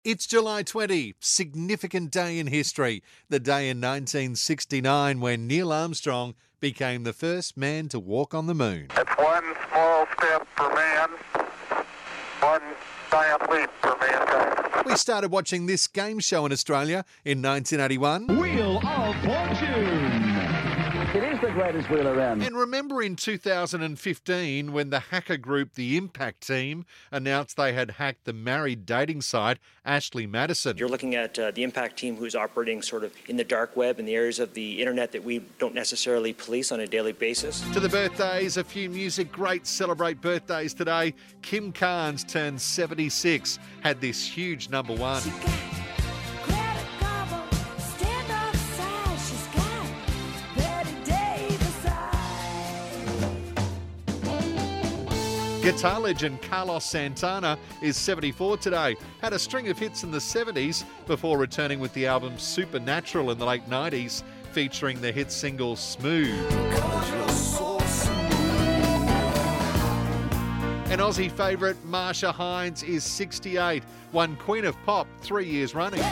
It's July 20, significant day in history, the day in 1969 when Neil Armstrong became the first man to walk on the moon. It's one small step for man, one giant leap for mankind. We started watching this game show in Australia in 1981. Wheel of Fortune. It is the greatest wheel around. And remember in 2015 when the hacker group The Impact Team announced they had hacked the married dating site Ashley Madison. You're looking at the Impact Team who's operating sort of in the dark web, in the areas of the internet that we don't necessarily police on a daily basis. To the birthdays, a few music greats celebrate birthdays today. Kim Carnes turned 76, had this huge number one. Guitar legend Carlos Santana is 74 today. Had a string of hits in the 70s before returning with the album Supernatural in the late 90s, featuring the hit single Smooth. And Aussie favourite Marsha Hines is 68, won Queen of Pop 3 years running.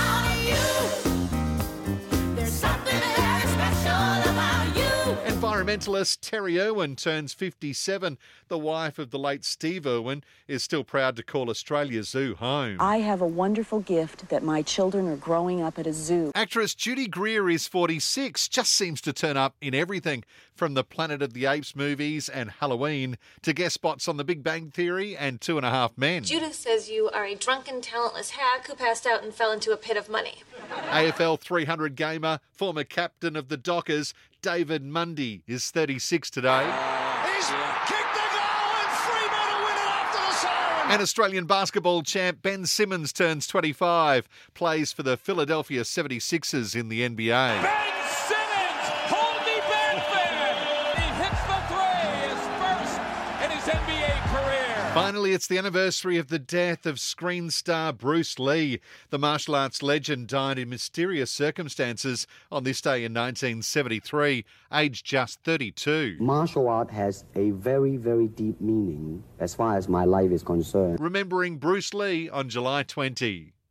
Environmentalist Terry Irwin turns 57. The wife of the late Steve Irwin is still proud to call Australia's zoo home. I have a wonderful gift that my children are growing up at a zoo. Actress Judy Greer is 46, just seems to turn up in everything, from the Planet of the Apes movies and Halloween to guest spots on The Big Bang Theory and 2.5 Men. Judith says you are a drunken, talentless hack who passed out and fell into a pit of money. AFL 300 gamer, former captain of the Dockers, David Mundy is 36 today. He's kicked the goal and Fremantle win it after the siren. And Australian basketball champ Ben Simmons turns 25, plays for the Philadelphia 76ers in the NBA. Ben Simmons, hold me back there. He hits the three, his first in his NBA career. Finally, it's the anniversary of the death of screen star Bruce Lee. The martial arts legend died in mysterious circumstances on this day in 1973, aged just 32. Martial art has a very, very deep meaning as far as my life is concerned. Remembering Bruce Lee on July 20.